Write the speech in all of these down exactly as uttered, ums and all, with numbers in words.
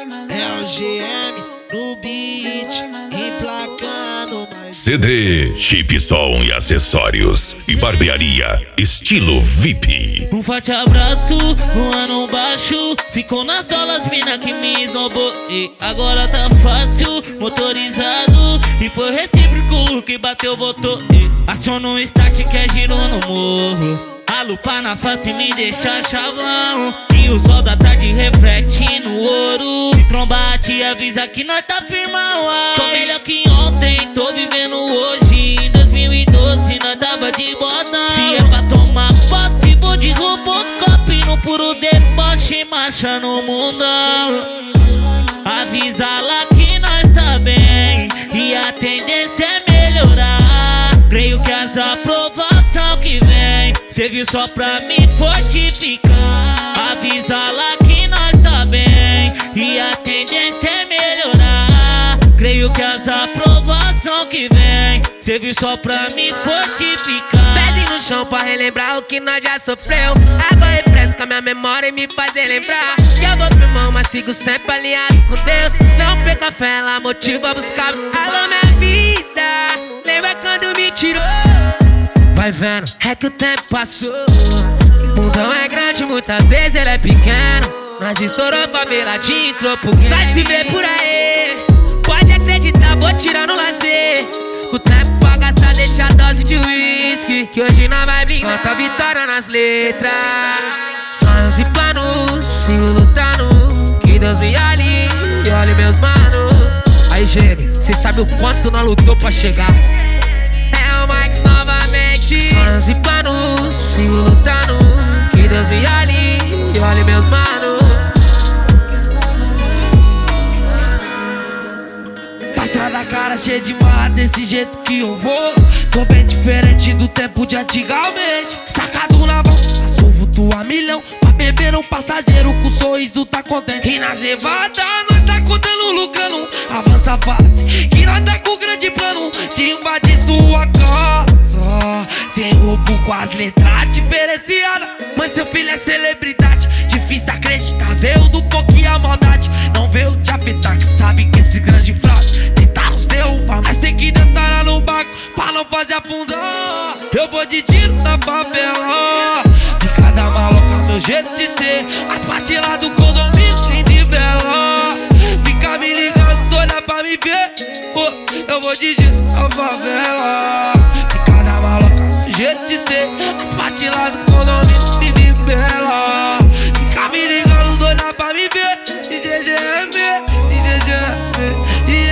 É o G M no beat, emplacando mais. C D, chip som e acessórios e barbearia estilo V I P. Um forte abraço, um ano baixo. Ficou nas solas, mina que me esnobou. E agora tá fácil, motorizado. E foi recíproco, que bateu, botou. E aciona um start que é giro no morro. A lupa na face me deixa chavão. E o sol da tarde reflete no ouro. Tromba te avisa que nós tá firmão. Tô melhor que ontem, tô vivendo hoje. Em dois mil e doze nós tava de botão. Se é pra tomar posse, vou de Robocop. No puro deboche, marcha no mundão. Avisa lá que nós tá bem e a tendência é melhorar. Creio que as aprovação que vem serviu só pra me fortificar. Avisa lá que nós tá bem e a tendência é melhorar. Creio que as aprovação que vem serviu só pra me fortificar. Pés no chão pra relembrar o que nós já sofreu. Água refresca minha memória e me faz relembrar que eu vou firmão, mas sigo sempre alinhado com Deus. Não perca fé, ela motiva a buscar. Alô minha vida, lembra quando me tirou? Vai vendo, é que o tempo passou. O mundão é grande, muitas vezes ele é pequeno. Nós estourou favela, te entrou pro game. Vai se ver por aí, pode acreditar, vou tirar no lazer. O tempo pra gastar, deixa a dose de uísque, que hoje nós vai brincar. Canta vitória nas letras. Sonhos e planos, sigo lutando. Que Deus me olhe e olhe meus manos. Aí, gêmeo, cê sabe o quanto nós lutou pra chegar. É o Max novamente. Sonhos e planos, sigo lutando. Que Deus me olhe e olhe meus manos. Passada a cara cheia de marra, desse jeito que eu vou. Tô bem diferente do tempo de antigamente. Sacado na mão, passo vulto a milhão. Pra beber um passageiro com sorriso tá contente. E nas levadas nós tá contando, lucrando. Avança a fase, que nós tá com grande plano de invadir sua casa. Sem roubo com as letras diferenciadas. Mas seu filho é celebridade, difícil acreditar. Veio do pouquinho a maldade, não veio te afetar. Que sabe que esse grande fraco tentar nos derrubar, mas sei que Deus estará no barco pra não fazer afundar. Eu vou de tiro na favela, de cada maloca meu jeito de ser. As partes lá do condomínio sem de vela. Fica me ligando, doida pra me ver. Oh, eu vou de tiro na favela, de cada maloca meu jeito de ser. As partes lá do condomínio sem de vela. Fica me ligando, doida pra me ver. D J G M, D J G M,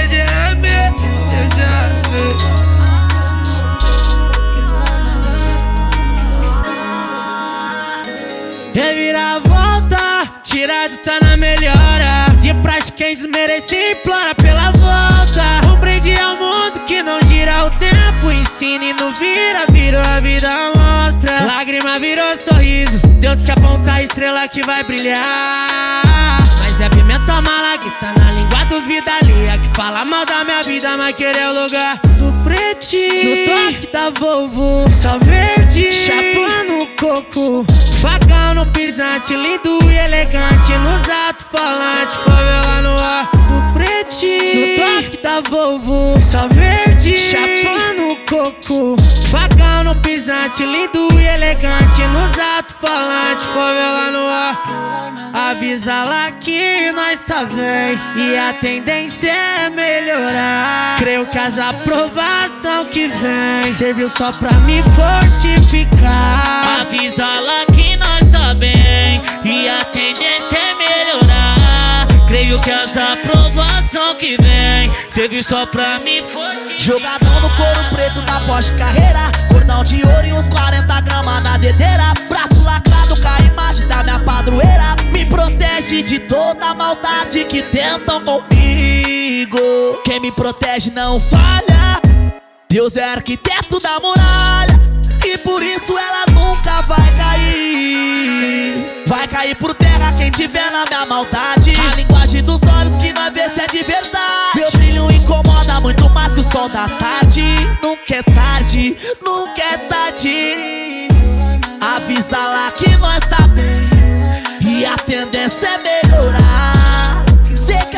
reviravolta, tirado tá na melhora. De praxe quem desmerece implora pela volta. Um brinde ao mundo que não gira o tempo. Ensina e não vira, virou a vida mostra. Lágrima virou sorriso, Deus que aponta a estrela que vai brilhar. Mas é pimenta mala que tá na língua dos vidalia, que fala mal da minha vida, mas querer o lugar do pretinho, no toque da Volvo, só verde, chapa no coco, facão no pisante, lindo e elegante, nos alto-falantes, favela no ar. Do pretinho, no toque da Volvo, só verde, chapa no coco, facão no pisante, lindo e elegante, nos alto-falantes, favela no ar. Avisa lá que nós tá bem e a tendência é melhorar. Creio que as aprovação que vem serviu só pra me fortificar. Avisa lá que nós tá bem e a tendência é melhorar. Creio que as aprovação que vem serviu só pra me fortificar. Jogadão no couro preto da Porsche Carreira, cordão de ouro e uns quarenta gramas na dedeira. Braço lacrado com a imagem da minha padroeira. Me protege de toda a maldade que tentam comigo. Quem me protege não falha. Deus é arquiteto da muralha e por isso ela nunca vai cair. Vai cair por terra quem tiver na minha maldade. A linguagem dos olhos que nós vê se é de verdade. Meu brilho incomoda muito mais que o sol da tarde. Nunca é tarde, nunca é tarde. Avisa lá que nós tá bem e a tendência é melhorar. Sei que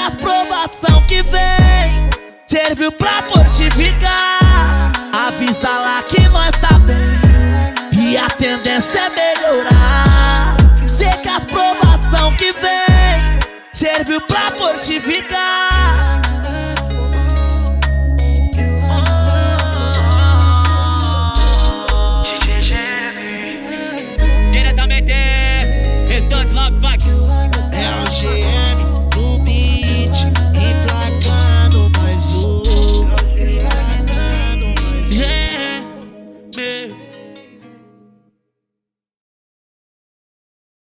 serviu pra fortificar. Avisa lá que nós tá bem e a tendência é melhorar. Sei que as provação que vem serviu pra fortificar.